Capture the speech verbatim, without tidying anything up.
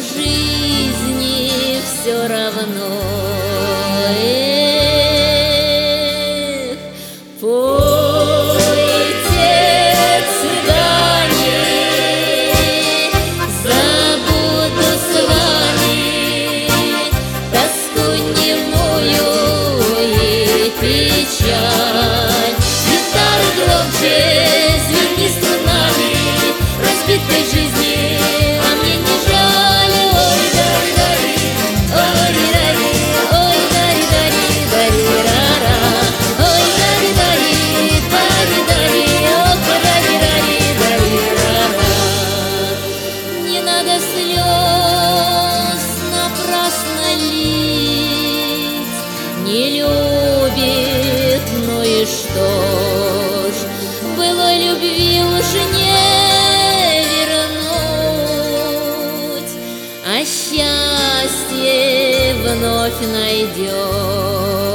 жизни все равно. Эх, пойте, цыгане, забуду с вами тоску немую и печаль. Гитары громче, звенни струнами разбитой жизни, а мне не жаль. Ой, дари-дари, ой, дари, ой, дари-дари, дари-ра-ра. Ой, дари-дари, дари-дари, ох, дари-дари, дари-ра-ра. Не надо слез напрасно лить, не любит, ну и что ж, былой любви уже не вернуть, а счастье вновь найдет.